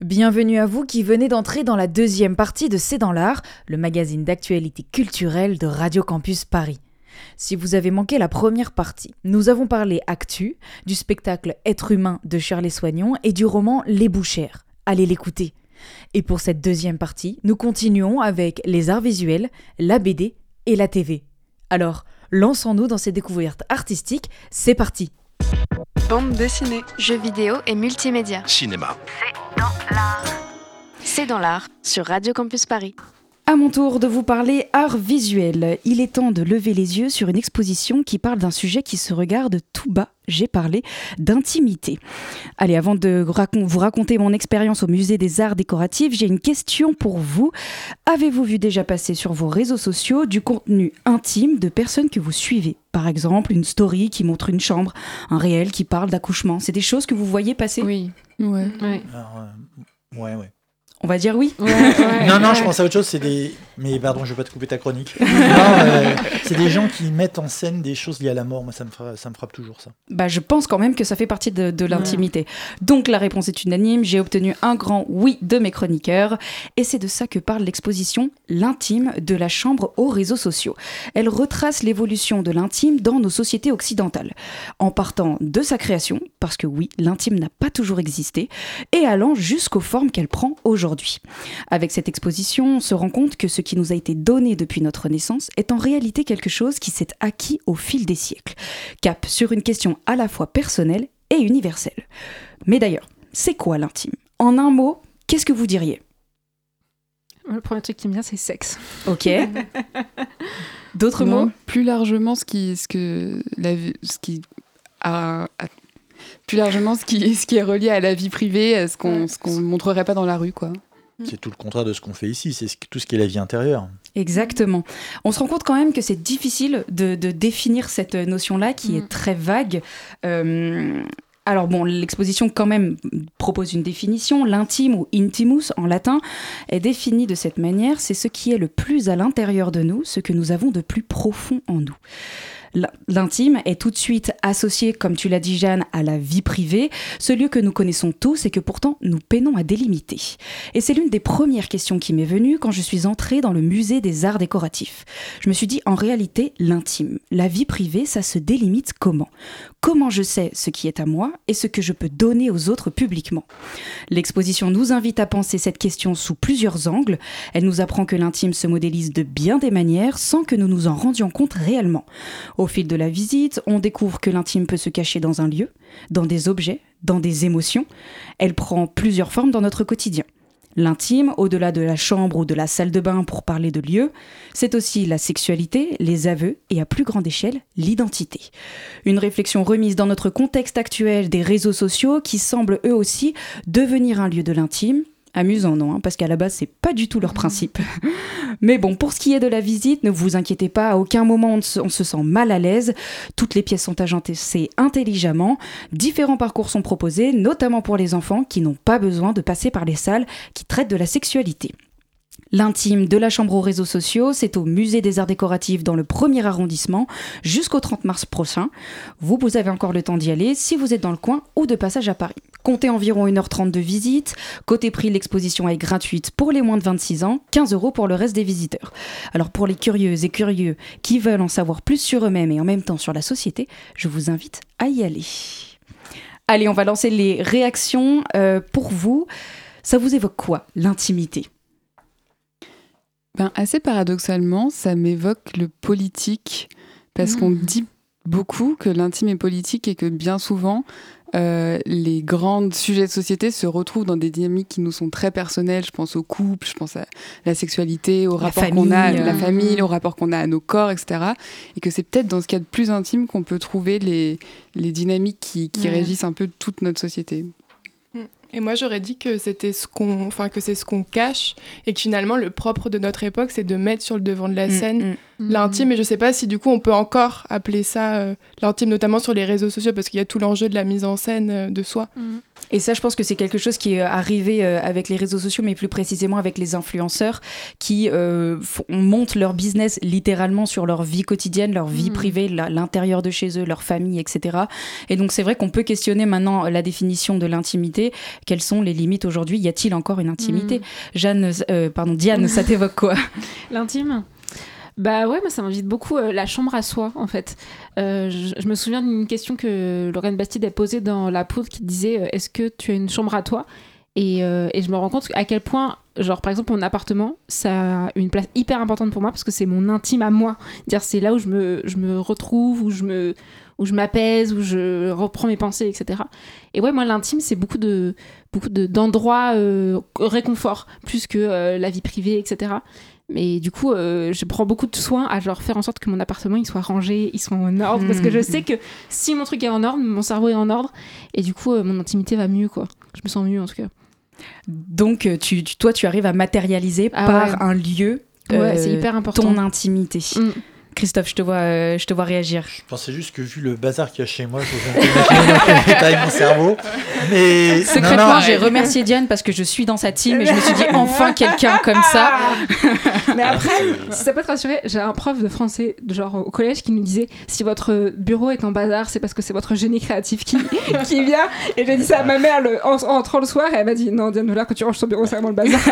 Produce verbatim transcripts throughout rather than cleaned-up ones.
Bienvenue à vous qui venez d'entrer dans la deuxième partie de C'est dans l'art, le magazine d'actualité culturelle de Radio Campus Paris. Si vous avez manqué la première partie, nous avons parlé actu, du spectacle Être humain de Shirley Soignon et du roman Les Bouchères. Allez l'écouter. Et pour cette deuxième partie, nous continuons avec les arts visuels, la B D et la T V. Alors, lançons-nous dans ces découvertes artistiques, c'est parti. Bande dessinée, jeux vidéo et multimédia. Cinéma. C'est dans l'art. C'est dans l'art sur Radio Campus Paris. À mon tour de vous parler art visuel. Il est temps de lever les yeux sur une exposition qui parle d'un sujet qui se regarde tout bas. J'ai parlé d'intimité. Allez, avant de racon- vous raconter mon expérience au musée des arts décoratifs, j'ai une question pour vous. Avez-vous vu déjà passer sur vos réseaux sociaux du contenu intime de personnes que vous suivez ? Par exemple, une story qui montre une chambre, un réel qui parle d'accouchement. C'est des choses que vous voyez passer ? Oui, ouais. ouais. Alors, euh, ouais, ouais. On va dire oui. Ouais, ouais, non, non, ouais. je pense à autre chose, c'est des... Mais pardon, je vais pas te couper ta chronique. non, euh, c'est des gens qui mettent en scène des choses liées à la mort. Moi, ça me, fra... ça me frappe toujours, ça. Bah, je pense quand même que ça fait partie de, de l'intimité. Ouais. Donc, la réponse est unanime. J'ai obtenu un grand oui de mes chroniqueurs. Et c'est de ça que parle l'exposition L'intime de la chambre aux réseaux sociaux. Elle retrace l'évolution de l'intime dans nos sociétés occidentales. En partant de sa création, parce que oui, l'intime n'a pas toujours existé, et allant jusqu'aux formes qu'elle prend aujourd'hui. Avec cette exposition, on se rend compte que ce qui nous a été donné depuis notre naissance est en réalité quelque chose qui s'est acquis au fil des siècles. Cap sur une question à la fois personnelle et universelle. Mais d'ailleurs, c'est quoi l'intime ? En un mot, qu'est-ce que vous diriez ? Le premier truc qui me vient, c'est sexe. Ok. D'autres non, mots ? Plus largement, ce qui, ce que, la, ce qui a... a plus largement ce qui, ce qui est relié à la vie privée, ce qu'on ce qu'on montrerait pas dans la rue, quoi. C'est tout le contraire de ce qu'on fait ici, c'est tout ce qui est la vie intérieure. Exactement. On se rend compte quand même que c'est difficile de, de définir cette notion-là qui mmh. est très vague. Euh, alors bon, l'exposition quand même propose une définition. L'intime ou intimus en latin est défini de cette manière. C'est ce qui est le plus à l'intérieur de nous, ce que nous avons de plus profond en nous. L'intime est tout de suite associé, comme tu l'as dit Jeanne, à la vie privée, ce lieu que nous connaissons tous et que pourtant nous peinons à délimiter. Et c'est l'une des premières questions qui m'est venue quand je suis entrée dans le musée des arts décoratifs. Je me suis dit, en réalité, l'intime, la vie privée, ça se délimite comment ? Comment je sais ce qui est à moi et ce que je peux donner aux autres publiquement ? L'exposition nous invite à penser cette question sous plusieurs angles. Elle nous apprend que l'intime se modélise de bien des manières sans que nous nous en rendions compte réellement. Au fil de la visite, on découvre que l'intime peut se cacher dans un lieu, dans des objets, dans des émotions. Elle prend plusieurs formes dans notre quotidien. L'intime, au-delà de la chambre ou de la salle de bain pour parler de lieu, c'est aussi la sexualité, les aveux et à plus grande échelle, l'identité. Une réflexion remise dans notre contexte actuel des réseaux sociaux qui semblent eux aussi devenir un lieu de l'intime. Amusant, non, hein, parce qu'à la base, c'est pas du tout leur principe. Mais bon, pour ce qui est de la visite, ne vous inquiétez pas, à aucun moment on se, on se sent mal à l'aise. Toutes les pièces sont agencées intelligemment. Différents parcours sont proposés, notamment pour les enfants qui n'ont pas besoin de passer par les salles qui traitent de la sexualité. L'intime de la chambre aux réseaux sociaux, c'est au musée des arts décoratifs dans le premier arrondissement jusqu'au trente mars prochain. Vous, vous avez encore le temps d'y aller si vous êtes dans le coin ou de passage à Paris. Comptez environ une heure trente de visite. Côté prix, l'exposition est gratuite pour les moins de vingt-six ans, quinze euros pour le reste des visiteurs. Alors pour les curieuses et curieux qui veulent en savoir plus sur eux-mêmes et en même temps sur la société, je vous invite à y aller. Allez, on va lancer les réactions. Euh, pour vous, ça vous évoque quoi, l'intimité ? Ben, assez paradoxalement, ça m'évoque le politique, parce mmh. qu'on dit beaucoup que l'intime est politique et que bien souvent, euh, les grands sujets de société se retrouvent dans des dynamiques qui nous sont très personnelles. Je pense au couple, je pense à la sexualité, au la rapport famille, qu'on a à euh... la famille, au rapport qu'on a à nos corps, et cetera. Et que c'est peut-être dans ce qu'il y a de plus intime qu'on peut trouver les, les dynamiques qui, qui mmh. régissent un peu toute notre société. Et moi, j'aurais dit que c'était ce qu'on, enfin que c'est ce qu'on cache et que finalement, le propre de notre époque, c'est de mettre sur le devant de la scène mmh, l'intime. Et je sais pas si du coup, on peut encore appeler ça euh, l'intime, notamment sur les réseaux sociaux, parce qu'il y a tout l'enjeu de la mise en scène euh, de soi. Mmh. Et ça, je pense que c'est quelque chose qui est arrivé euh, avec les réseaux sociaux, mais plus précisément avec les influenceurs qui euh, font, montent leur business littéralement sur leur vie quotidienne, leur vie mmh. privée, la, l'intérieur de chez eux, leur famille, et cetera. Et donc, c'est vrai qu'on peut questionner maintenant la définition de l'intimité. Quelles sont les limites aujourd'hui ? Y a-t-il encore une intimité ? mmh. Jeanne, euh, pardon, Diane, ça t'évoque quoi ? L'intime ? Bah ouais, moi ça m'invite beaucoup euh, la chambre à soi en fait. Euh, je, je me souviens d'une question que Lorraine Bastide a posée dans La Poudre qui disait euh, est-ce que tu as une chambre à toi ? et, euh, et je me rends compte à quel point, genre par exemple mon appartement, ça a une place hyper importante pour moi parce que c'est mon intime à moi. Dire c'est là où je me, je me retrouve, où je me, où je m'apaise, où je reprends mes pensées, et cetera. Et ouais, moi l'intime c'est beaucoup de, beaucoup de d'endroits euh, réconfort plus que euh, la vie privée, et cetera. Mais du coup, euh, je prends beaucoup de soin à genre faire en sorte que mon appartement il soit rangé, il soit en ordre, mmh. parce que je sais que si mon truc est en ordre, mon cerveau est en ordre, et du coup, euh, mon intimité va mieux, quoi. Je me sens mieux en tout cas. Donc, tu, tu, toi, tu arrives à matérialiser ah, par ouais. un lieu ouais, euh, c'est hyper important. Ton intimité. Mmh. Christophe, je te vois, euh, je te vois réagir. Je pensais juste que vu le bazar qu'il y a chez moi, je vais imaginer taille mon cerveau. Mais secrètement, non, non, j'ai remercié Diane parce que je suis dans sa team et je me suis dit enfin quelqu'un comme ça. Mais après, si ça peut te rassurer, j'ai un prof de français, genre au collège, qui nous disait si votre bureau est en bazar, c'est parce que c'est votre génie créatif qui, qui vient. Et j'ai dit ça à ma mère le, en, en entrant le soir et elle m'a dit non, Diane, là, quand tu ranges ton bureau, c'est vraiment le bazar.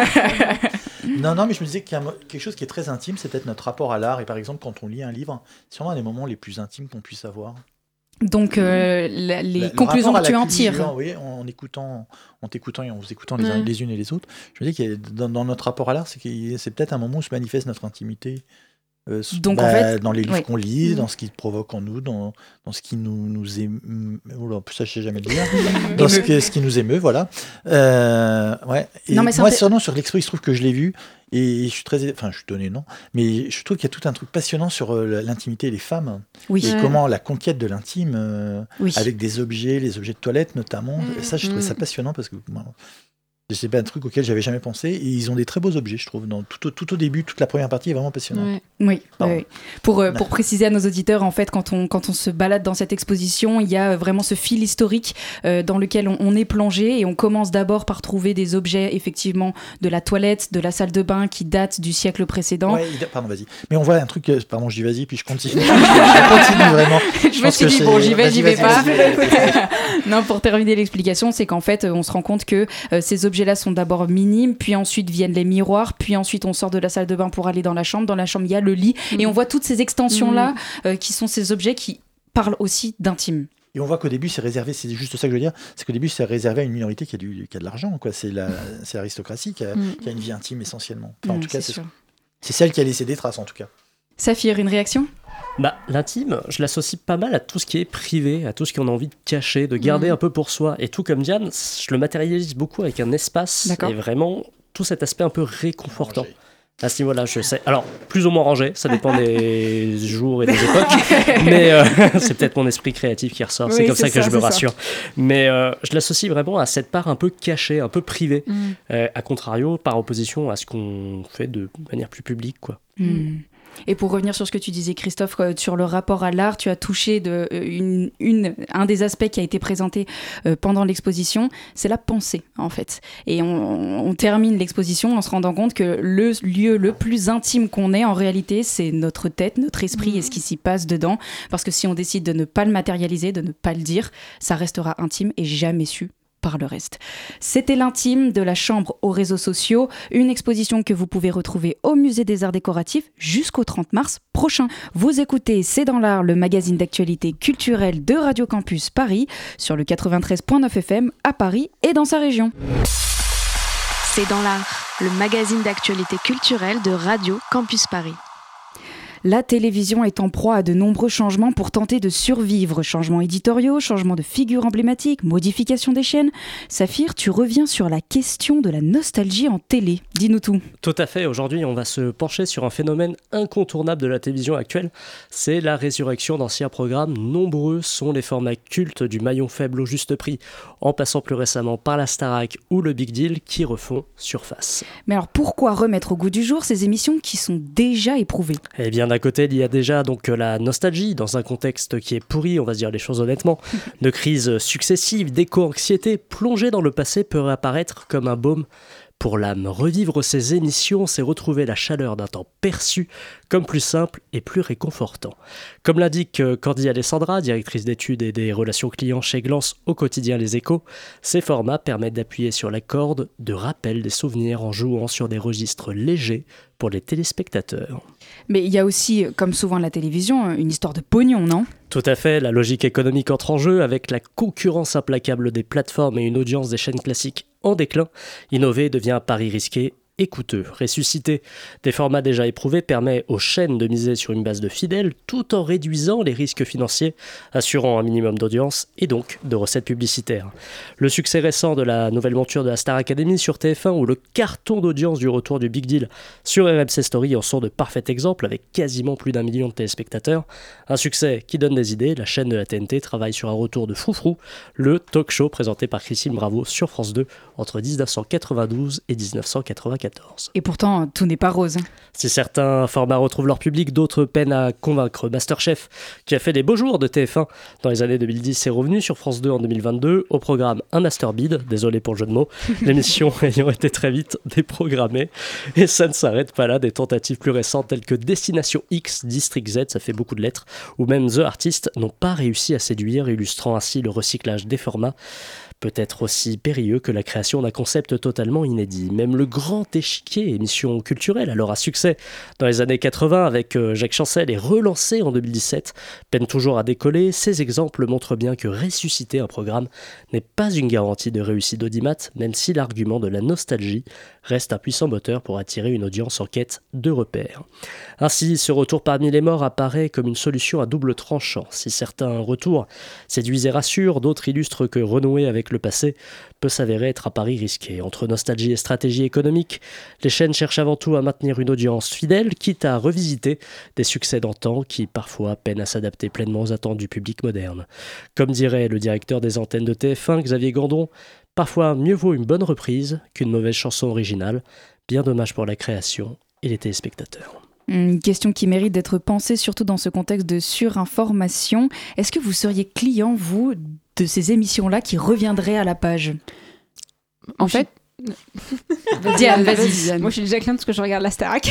Non, non, mais je me disais qu'il y a quelque chose qui est très intime, c'est peut-être notre rapport à l'art. Et par exemple, quand on lit un livre, c'est sûrement un des moments les plus intimes qu'on puisse avoir. Donc, euh, la, les la, conclusions que tu en tires. Oui, en, en écoutant, en t'écoutant et en vous écoutant les, mmh. uns, les unes et les autres, je me dis que dans, dans notre rapport à l'art, c'est, c'est peut-être un moment où se manifeste notre intimité. Euh, Donc, bah, en fait, dans les livres oui. qu'on lit, mmh. dans ce qui provoque en nous, dans, dans ce qui nous, nous émeut. Oh là, ça, je sais jamais le dire. dans ce, que, ce qui nous émeut, voilà. Euh, ouais. Et non, mais moi, fait... sur l'expo, il se trouve que je l'ai vu. Et je suis très, enfin, je suis donné, non, mais je trouve qu'il y a tout un truc passionnant sur euh, l'intimité et les femmes, oui. et ouais. comment la conquête de l'intime, euh, oui. avec des objets, les objets de toilette notamment. Mmh. Et ça, je trouvais ça passionnant parce que moi, c'est pas un truc auquel j'avais jamais pensé. Et ils ont des très beaux objets, je trouve. Dans, tout, au, tout au début, toute la première partie est vraiment passionnante. Ouais. Oui, oui. Pour, euh, pour préciser à nos auditeurs, en fait, quand on, quand on se balade dans cette exposition, il y a vraiment ce fil historique euh, dans lequel on, on est plongé et on commence d'abord par trouver des objets, effectivement, de la toilette, de la salle de bain qui datent du siècle précédent. Ouais, pardon, vas-y. Mais on voit un truc, euh, pardon, je dis vas-y, puis je continue. je continue vraiment. Je, je me suis dit, bon, j'y vais, j'y vais pas. Non, pour terminer l'explication, c'est qu'en fait, on se rend compte que euh, ces objets là sont d'abord minimes, puis ensuite viennent les miroirs, puis ensuite on sort de la salle de bain pour aller dans la chambre. Dans la chambre, il y a le lit, mmh. et on voit toutes ces extensions-là mmh. euh, qui sont ces objets qui parlent aussi d'intime. Et on voit qu'au début, c'est réservé, c'est juste ça que je veux dire, c'est qu'au début, c'est réservé à une minorité qui a, du, qui a de l'argent, quoi. C'est, la, c'est l'aristocratie qui a, mmh. qui a une vie intime essentiellement. Enfin, en mmh, tout cas, c'est, c'est, c'est celle qui a laissé des traces, en tout cas. Saphir, une réaction ? Bah, l'intime, je l'associe pas mal à tout ce qui est privé, à tout ce qu'on a envie de cacher, de garder mmh. un peu pour soi. Et tout comme Diane, je le matérialise beaucoup avec un espace. D'accord. Et vraiment tout cet aspect un peu réconfortant. Rangé. À ce niveau-là, je sais. Alors, plus ou moins rangé, ça dépend des jours et des époques. Mais euh, c'est peut-être mon esprit créatif qui ressort. Oui, c'est comme c'est ça que ça, je me rassure. Ça. Mais euh, je l'associe vraiment à cette part un peu cachée, un peu privée. Mmh. Euh, à contrario, par opposition à ce qu'on fait de manière plus publique, quoi. Mmh. Et pour revenir sur ce que tu disais, Christophe, sur le rapport à l'art, tu as touché de, une, une, un des aspects qui a été présenté euh, pendant l'exposition, c'est la pensée, en fait. Et on, on termine l'exposition en se rendant compte que le lieu le plus intime qu'on ait, en réalité, c'est notre tête, notre esprit mmh. et ce qui s'y passe dedans. Parce que si on décide de ne pas le matérialiser, de ne pas le dire, ça restera intime et jamais su par le reste. C'était l'intime de la chambre aux réseaux sociaux, une exposition que vous pouvez retrouver au Musée des Arts Décoratifs jusqu'au trente mars prochain. Vous écoutez C'est dans l'art, le magazine d'actualité culturelle de Radio Campus Paris, sur le quatre-vingt-treize virgule neuf F M à Paris et dans sa région. C'est dans l'art, le magazine d'actualité culturelle de Radio Campus Paris. La télévision est en proie à de nombreux changements pour tenter de survivre. Changements éditoriaux, changements de figures emblématiques, modification des chaînes. Saphir, tu reviens sur la question de la nostalgie en télé. Dis-nous tout. Tout à fait. Aujourd'hui, on va se pencher sur un phénomène incontournable de la télévision actuelle. C'est la résurrection d'anciens programmes. Nombreux sont les formats cultes du maillon faible au juste prix, en passant plus récemment par la Starac ou le Big Deal qui refont surface. Mais alors pourquoi remettre au goût du jour ces émissions qui sont déjà éprouvées ? Eh bien, d'un d'un côté, il y a déjà donc la nostalgie, dans un contexte qui est pourri, on va se dire les choses honnêtement, de crises successives, d'éco-anxiété, plonger dans le passé peut réapparaître comme un baume pour l'âme. Revivre ces émissions, c'est retrouver la chaleur d'un temps perçu comme plus simple et plus réconfortant. Comme l'indique Cordy Alessandra, directrice d'études et des relations clients chez Glance au quotidien Les Échos, ces formats permettent d'appuyer sur la corde de rappel des souvenirs en jouant sur des registres légers pour les téléspectateurs. Mais il y a aussi, comme souvent à la télévision, une histoire de pognon, non ? Tout à fait, la logique économique entre en jeu avec la concurrence implacable des plateformes et une audience des chaînes classiques en déclin. Innover devient un pari risqué et coûteux. Ressusciter des formats déjà éprouvés permet aux chaînes de miser sur une base de fidèles tout en réduisant les risques financiers, assurant un minimum d'audience et donc de recettes publicitaires. Le succès récent de la nouvelle monture de la Star Academy sur T F un ou le carton d'audience du retour du Big Deal sur R M C Story en sont de parfaits exemples avec quasiment plus d'un million de téléspectateurs. Un succès qui donne des idées, la chaîne de la T N T travaille sur un retour de Froufrou, le talk show présenté par Christine Bravo sur France deux entre dix-neuf cent quatre-vingt-douze et dix-neuf cent quatre-vingt-quatorze. Et pourtant, tout n'est pas rose. Si certains formats retrouvent leur public, d'autres peinent à convaincre. Masterchef, qui a fait les beaux jours de T F un dans les années deux mille dix, est revenu sur France deux en deux mille vingt-deux au programme Un Master Bid, désolé pour le jeu de mots, l'émission ayant été très vite déprogrammée. Et ça ne s'arrête pas là, des tentatives plus récentes telles que Destination X, District Z, ça fait beaucoup de lettres, ou même The Artist n'ont pas réussi à séduire, illustrant ainsi le recyclage des formats. Peut être aussi périlleux que la création d'un concept totalement inédit. Même le Grand Échiquier, émission culturelle alors à succès dans les années quatre-vingts avec Jacques Chancel et relancé en deux mille dix-sept, peine toujours à décoller. Ces exemples montrent bien que ressusciter un programme n'est pas une garantie de réussite d'audimat, même si l'argument de la nostalgie reste un puissant moteur pour attirer une audience en quête de repères. Ainsi, ce retour parmi les morts apparaît comme une solution à double tranchant. Si certains retours séduisent et rassurent, d'autres illustrent que renouer avec le passé peut s'avérer être un pari risqué. Entre nostalgie et stratégie économique, les chaînes cherchent avant tout à maintenir une audience fidèle, quitte à revisiter des succès d'antan qui parfois peinent à s'adapter pleinement aux attentes du public moderne. Comme dirait le directeur des antennes de T F un, Xavier Gandon, parfois mieux vaut une bonne reprise qu'une mauvaise chanson originale. Bien dommage pour la création et les téléspectateurs. Une question qui mérite d'être pensée, surtout dans ce contexte de surinformation. Est-ce que vous seriez client, vous, de ces émissions-là qui reviendraient à la page ? En fait, Diane, vas-y. Diane. Moi, je suis déjà cliente parce que je regarde la Starac.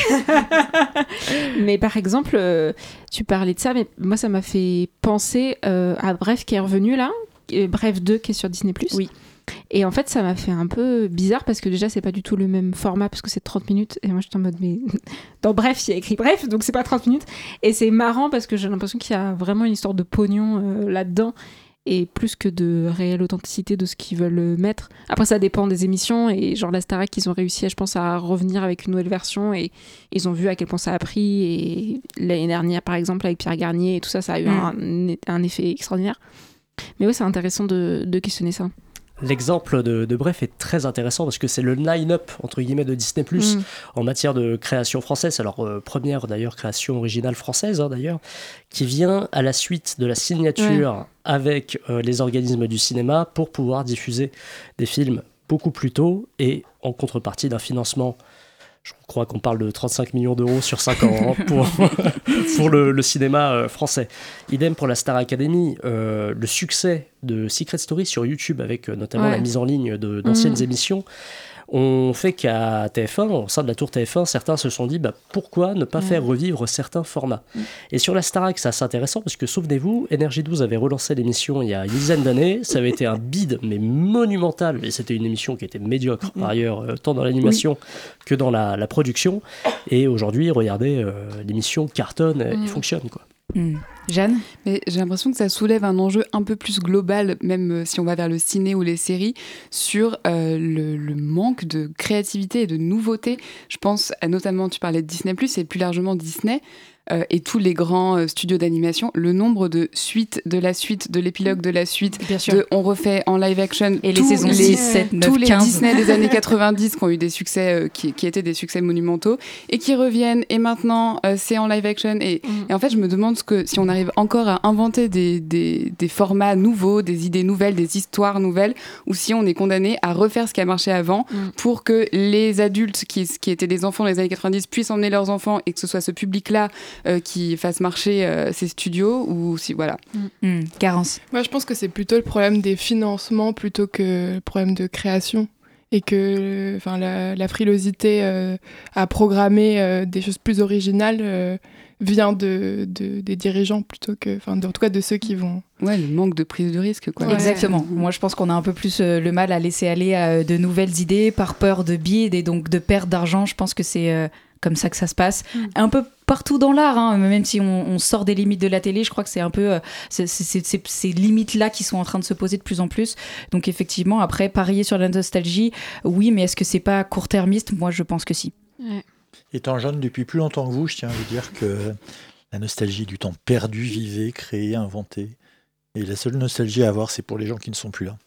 Mais par exemple, euh, tu parlais de ça, mais moi, ça m'a fait penser euh, à Bref qui est revenu là, Bref deux qui est sur Disney plus. Oui. Et en fait, ça m'a fait un peu bizarre parce que déjà, c'est pas du tout le même format parce que c'est trente minutes. Et moi, j'étais en mode, mais dans Bref, il y a écrit Bref, donc c'est pas trente minutes. Et c'est marrant parce que j'ai l'impression qu'il y a vraiment une histoire de pognon euh, là-dedans et plus que de réelle authenticité de ce qu'ils veulent mettre. Après, ça dépend des émissions et genre la Starac, ils ont réussi, je pense, à revenir avec une nouvelle version et ils ont vu à quel point ça a pris. Et l'année dernière, par exemple, avec Pierre Garnier et tout ça, ça a eu mmh. un, un effet extraordinaire. Mais oui, c'est intéressant de, de questionner ça. L'exemple de, de Bref est très intéressant parce que c'est le line-up entre guillemets de Disney plus, mmh. en matière de création française, alors euh, première d'ailleurs création originale française hein, d'ailleurs, qui vient à la suite de la signature ouais. avec euh, les organismes du cinéma pour pouvoir diffuser des films beaucoup plus tôt et en contrepartie d'un financement. Je crois qu'on parle de trente-cinq millions d'euros sur cinq ans hein, pour, pour le, le cinéma euh, français. Idem pour la Star Academy. Euh, le succès de Secret Story sur YouTube, avec euh, notamment ouais. la mise en ligne de, d'anciennes mmh. émissions, on fait qu'à T F un, au sein de la tour T F un, certains se sont dit bah, pourquoi ne pas mmh. faire revivre certains formats. Mmh. Et sur la Starac, c'est assez intéressant parce que souvenez-vous, Énergie douze avait relancé l'émission il y a une dizaine d'années. Ça avait été un bide mais monumental et c'était une émission qui était médiocre mmh. par ailleurs, euh, tant dans l'animation oui. que dans la, la production. Et aujourd'hui, regardez, euh, l'émission cartonne mmh. et fonctionne quoi. Mmh. Jeanne ? Mais j'ai l'impression que ça soulève un enjeu un peu plus global, même si on va vers le ciné ou les séries, sur euh, le, le manque de créativité et de nouveauté. Je pense à, notamment, tu parlais de Disney plus, et plus largement Disney, euh, et tous les grands euh, studios d'animation, le nombre de suites, de la suite, de l'épilogue de la suite, de on refait en live action, et les saisons six, sept, neuf, tous quinze. Les Disney des années quatre-vingt-dix qui ont eu des succès, euh, qui, qui étaient des succès monumentaux, et qui reviennent, et maintenant euh, c'est en live action, et, mm. et en fait je me demande ce que, si on arrive encore à inventer des, des, des formats nouveaux, des idées nouvelles, des histoires nouvelles, ou si on est condamné à refaire ce qui a marché avant mm. pour que les adultes qui, qui étaient des enfants dans les années quatre-vingt-dix puissent emmener leurs enfants et que ce soit ce public-là euh, qui fasse marcher euh, ces studios ou si voilà. Mmh. Mmh. Garance. Moi, je pense que c'est plutôt le problème des financements plutôt que le problème de création. Et que enfin, la, la frilosité euh, à programmer euh, des choses plus originales euh, vient de, de, des dirigeants plutôt que, enfin, en tout cas de ceux qui vont... Ouais, le manque de prise de risque, quoi. Ouais. Exactement. Moi, je pense qu'on a un peu plus euh, le mal à laisser aller euh, de nouvelles idées par peur de bide et donc de perte d'argent. Je pense que c'est euh, comme ça que ça se passe. Mm. Un peu partout dans l'art, hein, même si on, on sort des limites de la télé, je crois que c'est un peu euh, c'est, c'est, c'est, ces limites-là qui sont en train de se poser de plus en plus. Donc effectivement, après, parier sur la nostalgie, oui, mais est-ce que c'est pas court-termiste ? Moi, je pense que si. Ouais. Étant jeune depuis plus longtemps que vous, je tiens à vous dire que la nostalgie du temps perdu, vivé, créé, inventé. Et la seule nostalgie à avoir, c'est pour les gens qui ne sont plus là.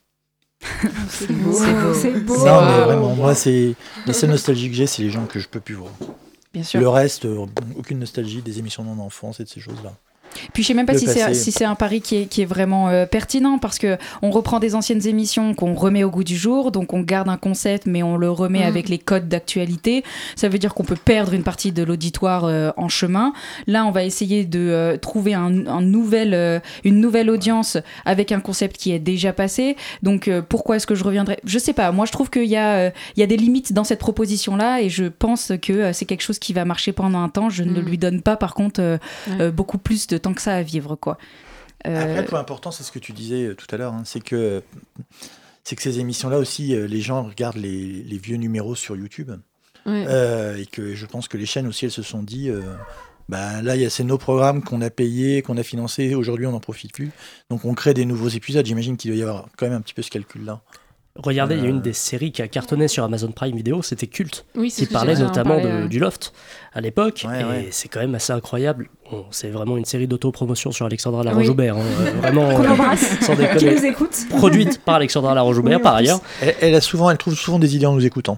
C'est beau, c'est beau. C'est beau. Non, mais vraiment, moi, c'est les seules nostalgies que j'ai, c'est les gens que je peux plus voir. Bien sûr. Le reste, euh, aucune nostalgie des émissions de mon enfance et de ces choses-là. Puis je sais même pas si c'est, si c'est un pari qui est, qui est vraiment euh, pertinent, parce que on reprend des anciennes émissions qu'on remet au goût du jour, donc on garde un concept mais on le remet mmh. avec les codes d'actualité. Ça veut dire qu'on peut perdre une partie de l'auditoire euh, en chemin. Là, on va essayer de euh, trouver un, un nouvel, euh, une nouvelle audience avec un concept qui est déjà passé. Donc euh, pourquoi est-ce que je reviendrai ? Je sais pas. Moi, je trouve qu'il y a, euh, il y a des limites dans cette proposition-là, et je pense que euh, c'est quelque chose qui va marcher pendant un temps. Je mmh. ne lui donne pas, par contre, euh, mmh. euh, beaucoup plus de tant que ça à vivre, quoi. Euh... Après, le point important, c'est ce que tu disais euh, tout à l'heure, hein, c'est que c'est que ces émissions-là aussi, euh, les gens regardent les, les vieux numéros sur YouTube, ouais. euh, et que je pense que les chaînes aussi, elles se sont dit, euh, bah, là, y a, c'est nos programmes qu'on a payés, qu'on a financés, aujourd'hui, on n'en profite plus, donc on crée des nouveaux épisodes. J'imagine qu'il doit y avoir quand même un petit peu ce calcul-là. Regardez, il euh... y a une des séries qui a cartonné sur Amazon Prime Video, c'était Culte, oui, qui parlait notamment parlait, de, ouais. du Loft à l'époque, ouais, et ouais. c'est quand même assez incroyable. Bon, c'est vraiment une série d'auto-promotion sur Alexandra Laroche-Joubert, oui. hein, vraiment, qu'on embrasse, sans déconner. Qui nous écoute. Produite par Alexandra Laroche-Joubert, oui, par ailleurs. Elle, elle, a souvent, elle trouve souvent des idées en nous écoutant.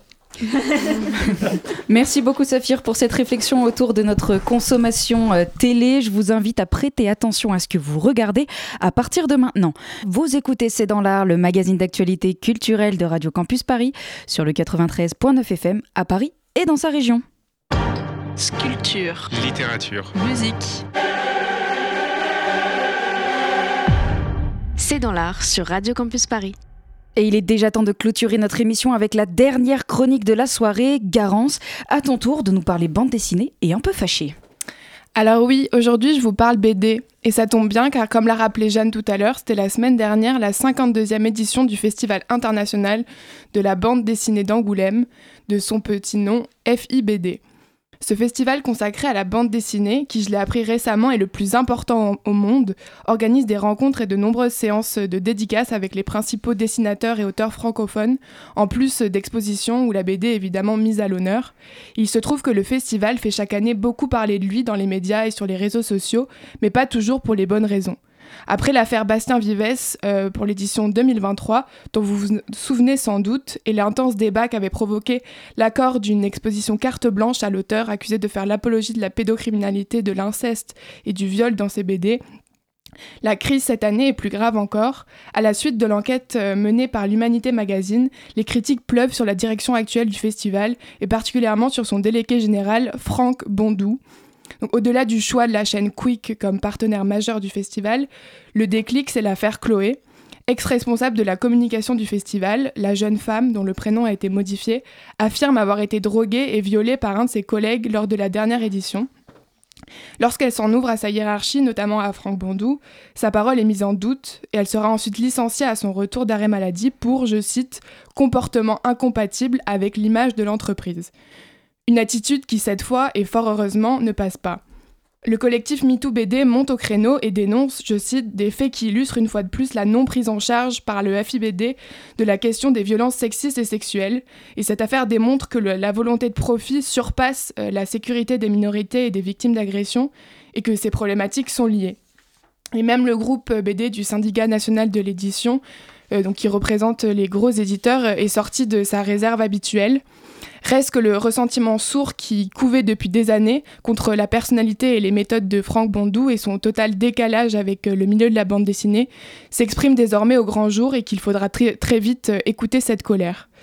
Merci beaucoup Saphir pour cette réflexion autour de notre consommation euh, télé. Je vous invite à prêter attention à ce que vous regardez à partir de maintenant. Vous écoutez C'est dans l'art, le magazine d'actualité culturelle de Radio Campus Paris sur le quatre-vingt-treize virgule neuf F M à Paris et dans sa région. Sculpture, littérature, musique. C'est dans l'art sur Radio Campus Paris. Et il est déjà temps de clôturer notre émission avec la dernière chronique de la soirée. Garance, à ton tour de nous parler bande dessinée et un peu fâchée. Alors oui, aujourd'hui je vous parle B D. Et ça tombe bien car comme l'a rappelé Jeanne tout à l'heure, c'était la semaine dernière la cinquante-deuxième édition du Festival international de la bande dessinée d'Angoulême, de son petit nom F I B D. Ce festival consacré à la bande dessinée, qui je l'ai appris récemment est le plus important au monde, organise des rencontres et de nombreuses séances de dédicaces avec les principaux dessinateurs et auteurs francophones, en plus d'expositions où la B D est évidemment mise à l'honneur. Il se trouve que le festival fait chaque année beaucoup parler de lui dans les médias et sur les réseaux sociaux, mais pas toujours pour les bonnes raisons. Après l'affaire Bastien Vivès euh, pour l'édition deux mille vingt-trois, dont vous vous souvenez sans doute, et l'intense débat qu'avait provoqué l'accord d'une exposition carte blanche à l'auteur accusé de faire l'apologie de la pédocriminalité, de l'inceste et du viol dans ses B D, la crise cette année est plus grave encore. À la suite de l'enquête menée par l'Humanité Magazine, les critiques pleuvent sur la direction actuelle du festival et particulièrement sur son délégué général, Franck Bondou. Donc, au-delà du choix de la chaîne Quick comme partenaire majeur du festival, le déclic, c'est l'affaire Chloé. Ex-responsable de la communication du festival, la jeune femme, dont le prénom a été modifié, affirme avoir été droguée et violée par un de ses collègues lors de la dernière édition. Lorsqu'elle s'en ouvre à sa hiérarchie, notamment à Franck Bondou, sa parole est mise en doute et elle sera ensuite licenciée à son retour d'arrêt maladie pour, je cite, « comportement incompatible avec l'image de l'entreprise ». Une attitude qui, cette fois, et fort heureusement, ne passe pas. Le collectif MeToo B D monte au créneau et dénonce, je cite, des faits qui illustrent une fois de plus la non-prise en charge par le F I B D de la question des violences sexistes et sexuelles. Et cette affaire démontre que le, la volonté de profit surpasse euh, la sécurité des minorités et des victimes d'agression et que ces problématiques sont liées. Et même le groupe B D du Syndicat national de l'édition, euh, donc qui représente les gros éditeurs, est sorti de sa réserve habituelle. Reste que le ressentiment sourd qui couvait depuis des années contre la personnalité et les méthodes de Franck Bondou et son total décalage avec le milieu de la bande dessinée s'exprime désormais au grand jour et qu'il faudra très, très vite écouter cette colère.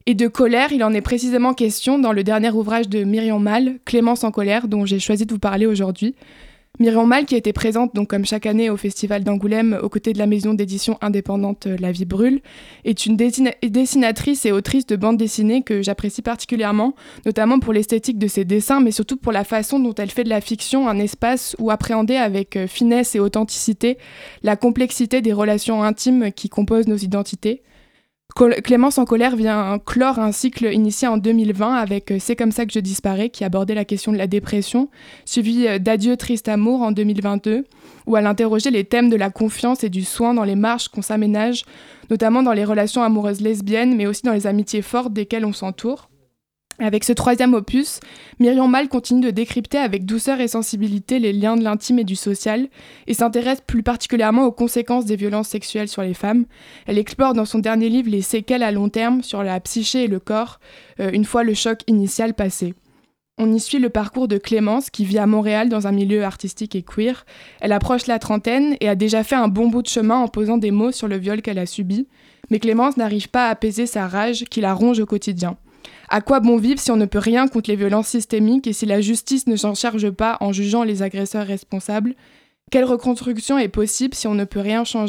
Et de colère, il en est précisément question dans le dernier ouvrage de Myriam Mal, Clémence en colère, dont j'ai choisi de vous parler aujourd'hui. Myriam Mal, qui était présente donc comme chaque année au Festival d'Angoulême aux côtés de la maison d'édition indépendante La Vie Brûle, est une dessina- dessinatrice et autrice de bande dessinée que j'apprécie particulièrement, notamment pour l'esthétique de ses dessins, mais surtout pour la façon dont elle fait de la fiction un espace où appréhender avec finesse et authenticité la complexité des relations intimes qui composent nos identités. Clémence en colère vient clore un cycle initié en deux mille vingt avec C'est comme ça que je disparais, qui abordait la question de la dépression, suivi d'Adieu triste amour en deux mille vingt-deux, où elle interrogeait les thèmes de la confiance et du soin dans les marches qu'on s'aménage, notamment dans les relations amoureuses lesbiennes, mais aussi dans les amitiés fortes desquelles on s'entoure. Avec ce troisième opus, Myriam Mal continue de décrypter avec douceur et sensibilité les liens de l'intime et du social et s'intéresse plus particulièrement aux conséquences des violences sexuelles sur les femmes. Elle explore dans son dernier livre les séquelles à long terme sur la psyché et le corps, euh, une fois le choc initial passé. On y suit le parcours de Clémence qui vit à Montréal dans un milieu artistique et queer. Elle approche la trentaine et a déjà fait un bon bout de chemin en posant des mots sur le viol qu'elle a subi. Mais Clémence n'arrive pas à apaiser sa rage qui la ronge au quotidien. À quoi bon vivre si on ne peut rien contre les violences systémiques et si la justice ne s'en charge pas en jugeant les agresseurs responsables ? Quelle reconstruction est possible si on ne peut rien changer ?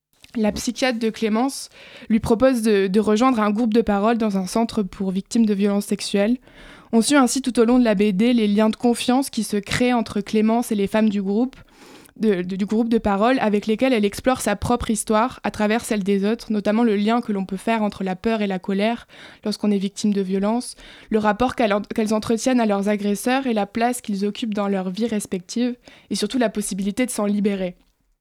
La psychiatre de Clémence lui propose de, de rejoindre un groupe de parole dans un centre pour victimes de violences sexuelles. On suit ainsi tout au long de la B D les liens de confiance qui se créent entre Clémence et les femmes du groupe, de, de, du groupe de parole avec lesquelles elle explore sa propre histoire à travers celle des autres, notamment le lien que l'on peut faire entre la peur et la colère lorsqu'on est victime de violences, le rapport qu'elles, qu'elles entretiennent à leurs agresseurs et la place qu'ils occupent dans leur vie respective, et surtout la possibilité de s'en libérer.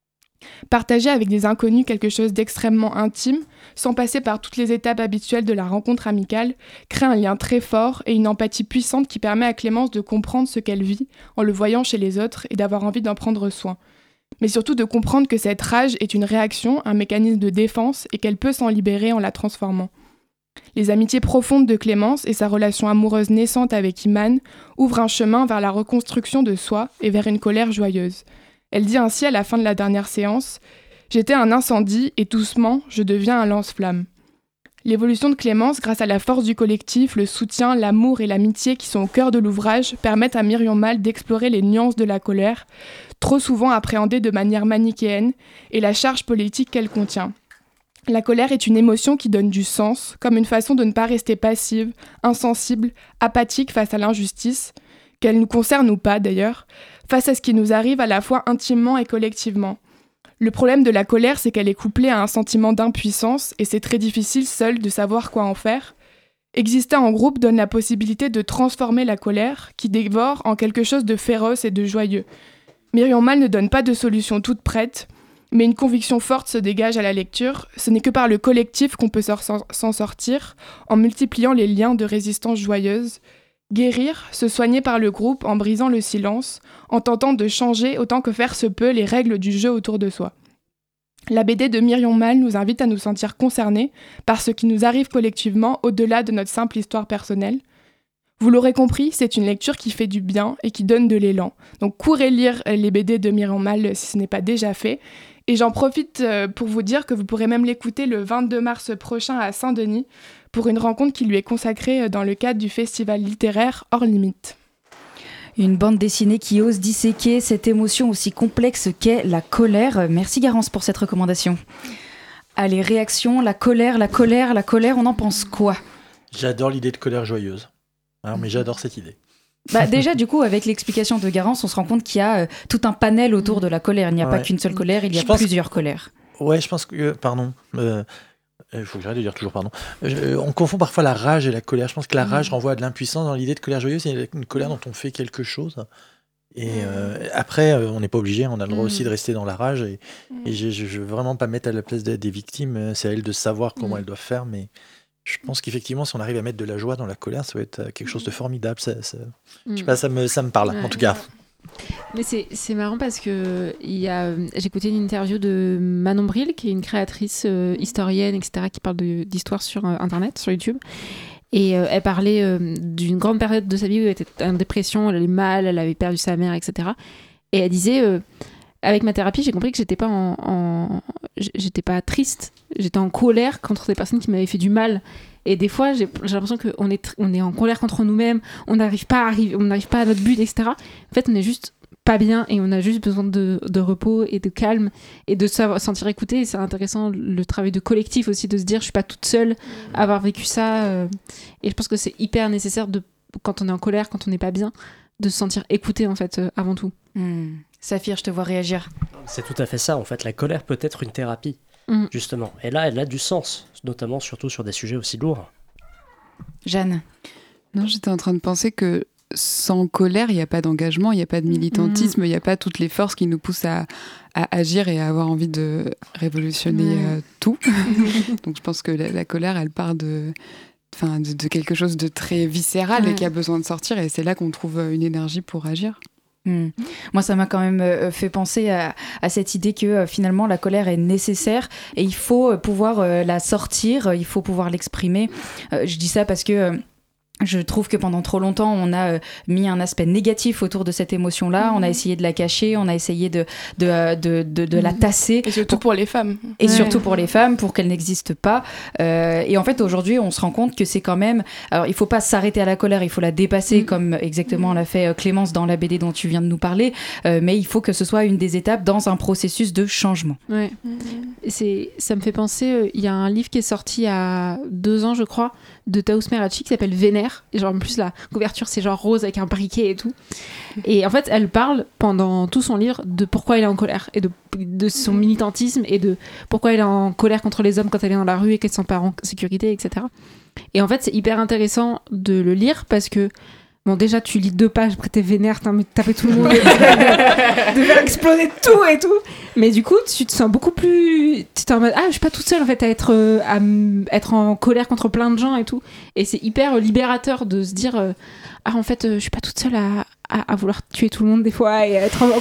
Partager avec des inconnus quelque chose d'extrêmement intime, sans passer par toutes les étapes habituelles de la rencontre amicale, crée un lien très fort et une empathie puissante qui permet à Clémence de comprendre ce qu'elle vit en le voyant chez les autres et d'avoir envie d'en prendre soin. Mais surtout de comprendre que cette rage est une réaction, un mécanisme de défense et qu'elle peut s'en libérer en la transformant. Les amitiés profondes de Clémence et sa relation amoureuse naissante avec Iman ouvrent un chemin vers la reconstruction de soi et vers une colère joyeuse. Elle dit ainsi à la fin de la dernière séance « J'étais un incendie et doucement, je deviens un lance-flamme ». L'évolution de Clémence, grâce à la force du collectif, le soutien, l'amour et l'amitié qui sont au cœur de l'ouvrage, permettent à Myriam Mal d'explorer les nuances de la colère, trop souvent appréhendée de manière manichéenne, et la charge politique qu'elle contient. La colère est une émotion qui donne du sens, comme une façon de ne pas rester passive, insensible, apathique face à l'injustice, qu'elle nous concerne ou pas d'ailleurs, face à ce qui nous arrive à la fois intimement et collectivement. Le problème de la colère, c'est qu'elle est couplée à un sentiment d'impuissance et c'est très difficile seul de savoir quoi en faire. Exister en groupe donne la possibilité de transformer la colère, qui dévore, en quelque chose de féroce et de joyeux. Myriam Mal ne donne pas de solution toute prête, mais une conviction forte se dégage à la lecture. Ce n'est que par le collectif qu'on peut s'en sortir, en multipliant les liens de résistance joyeuse. Guérir, se soigner par le groupe en brisant le silence, en tentant de changer autant que faire se peut les règles du jeu autour de soi. La B D de Myriam Mal nous invite à nous sentir concernés par ce qui nous arrive collectivement au-delà de notre simple histoire personnelle. Vous l'aurez compris, c'est une lecture qui fait du bien et qui donne de l'élan. Donc courez lire les B D de Myriam Mal si ce n'est pas déjà fait. Et j'en profite pour vous dire que vous pourrez même l'écouter le vingt-deux mars prochain à Saint-Denis pour une rencontre qui lui est consacrée dans le cadre du festival littéraire Hors Limite. Une bande dessinée qui ose disséquer cette émotion aussi complexe qu'est la colère. Merci Garance pour cette recommandation. Allez, réaction, la colère, la colère, la colère, on en pense quoi ? J'adore l'idée de colère joyeuse. Alors, mais j'adore cette idée. Bah déjà, du coup, avec l'explication de Garance, on se rend compte qu'il y a euh, tout un panel autour de la colère. Il n'y a ouais. pas qu'une seule colère, il y a plusieurs que... colères. Ouais, je pense que... Euh, pardon. Euh, il faut que j'arrête de dire toujours pardon. Euh, on confond parfois la rage et la colère. Je pense que la rage mmh. renvoie à de l'impuissance. Dans l'idée de colère joyeuse, c'est une colère dont on fait quelque chose. Et euh, après, euh, on n'est pas obligé. On a le droit mmh. aussi de rester dans la rage. Et, mmh. et je ne veux vraiment pas mettre à la place des, des victimes. C'est à elles de savoir comment mmh. elles doivent faire. Mais je pense qu'effectivement, si on arrive à mettre de la joie dans la colère, ça va être quelque chose de formidable. Ça, ça, mmh. Je sais pas, ça me, ça me parle, ouais. en tout cas. Mais c'est, c'est marrant parce que il y a, j'ai écouté une interview de Manon Bril, qui est une créatrice euh, historienne, et cetera, qui parle de, d'histoire sur euh, Internet, sur YouTube. Et euh, elle parlait euh, d'une grande période de sa vie où elle était en dépression, elle allait mal, elle avait perdu sa mère, et cetera. Et elle disait, euh, avec ma thérapie, j'ai compris que j'étais pas en, en, j'étais pas triste, j'étais en colère contre des personnes qui m'avaient fait du mal. Et des fois, j'ai, j'ai l'impression qu'on est, on est en colère contre nous-mêmes, on n'arrive pas à arriver, on n'arrive pas à notre but, et cetera. En fait, on est juste pas bien et on a juste besoin de, de repos et de calme et de se sentir écouté. Et c'est intéressant le travail de collectif aussi, de se dire je suis pas toute seule à avoir vécu ça. Euh, et je pense que c'est hyper nécessaire de, quand on est en colère, quand on n'est pas bien, de se sentir écouté en fait euh, avant tout. Mmh. Saphir, je te vois réagir. C'est tout à fait ça. En fait, la colère peut être une thérapie. Mmh. Justement. Et là, elle a du sens, notamment surtout sur des sujets aussi lourds. Jeanne. Non, j'étais en train de penser que sans colère, il n'y a pas d'engagement, il n'y a pas de militantisme, il mmh. n'y a pas toutes les forces qui nous poussent à, à agir et à avoir envie de révolutionner mmh. euh, tout. Donc je pense que la, la colère, elle part de, enfin, de, de quelque chose de très viscéral mmh. et qui a besoin de sortir, et c'est là qu'on trouve une énergie pour agir. Mmh. Moi, ça m'a quand même euh, fait penser à, à cette idée que euh, finalement la colère est nécessaire et il faut euh, pouvoir euh, la sortir, euh, il faut pouvoir l'exprimer. Euh, je dis ça parce que euh, je trouve que pendant trop longtemps, on a euh, mis un aspect négatif autour de cette émotion-là. Mmh. On a essayé de la cacher, on a essayé de, de, de, de, de mmh. la tasser. Et surtout pour, pour les femmes. Et ouais. surtout pour les femmes, pour qu'elles n'existent pas. Euh, et en fait, aujourd'hui, on se rend compte que c'est quand même... Alors, il ne faut pas s'arrêter à la colère, il faut la dépasser, mmh. comme exactement mmh. l'a fait Clémence dans la B D dont tu viens de nous parler. Euh, mais il faut que ce soit une des étapes dans un processus de changement. Ouais. Mmh. C'est, ça me fait penser... Il y a un livre qui est sorti il y a deux ans, je crois, de Taous Merachi qui s'appelle Vénère. Et genre en plus la couverture c'est genre rose avec un briquet et tout. Et en fait elle parle pendant tout son livre de pourquoi elle est en colère et de, de son militantisme et de pourquoi elle est en colère contre les hommes quand elle est dans la rue et qu'elle ne se sent pas en sécurité, et cetera. Et en fait c'est hyper intéressant de le lire parce que bon, déjà, tu lis deux pages, après t'es vénère, t'as envie de taper tout le monde, de faire exploser tout et tout. Mais du coup, tu te sens beaucoup plus... Tu es en mode, ah, je suis pas toute seule, en fait, à être, euh, à m- être en colère contre plein de gens et tout. Et c'est hyper libérateur de se dire, euh, ah, en fait, euh, je suis pas toute seule à, à, à vouloir tuer tout le monde des fois et à être en...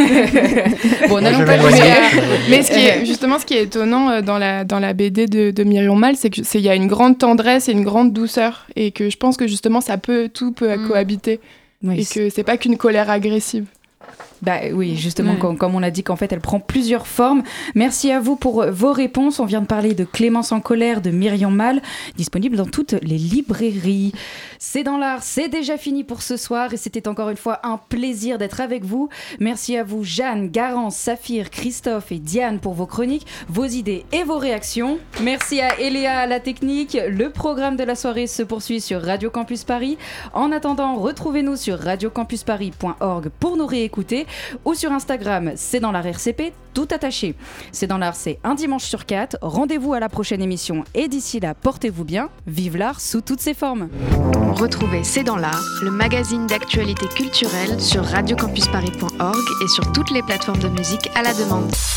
Bon, n'allons pas mais, mais ce qui est, justement, ce qui est étonnant dans la, dans la B D de, de Myriam Mal, c'est qu'il y a une grande tendresse et une grande douceur. Et que je pense que, justement, ça peut, tout peut mmh. cohabiter. Oui, et c'est... que c'est pas qu'une colère agressive. Bah oui, justement, ouais. comme, comme on l'a dit, qu'en fait, elle prend plusieurs formes. Merci à vous pour vos réponses. On vient de parler de Clémence en colère de Myriam Mal, disponible dans toutes les librairies. C'est dans l'art, c'est déjà fini pour ce soir et c'était encore une fois un plaisir d'être avec vous. Merci à vous, Jeanne, Garance, Saphir, Christophe et Diane pour vos chroniques, vos idées et vos réactions. Merci à Eléa à la technique. Le programme de la soirée se poursuit sur Radio Campus Paris. En attendant, retrouvez-nous sur radio campus paris point org pour nous réécouter ou sur Instagram, c'est dans l'art R C P, tout attaché. C'est dans l'art, c'est un dimanche sur quatre. Rendez-vous à la prochaine émission et d'ici là, portez-vous bien. Vive l'art sous toutes ses formes. Retrouvez C'est dans l'art, le magazine d'actualité culturelle sur radio campus paris point org et sur toutes les plateformes de musique à la demande.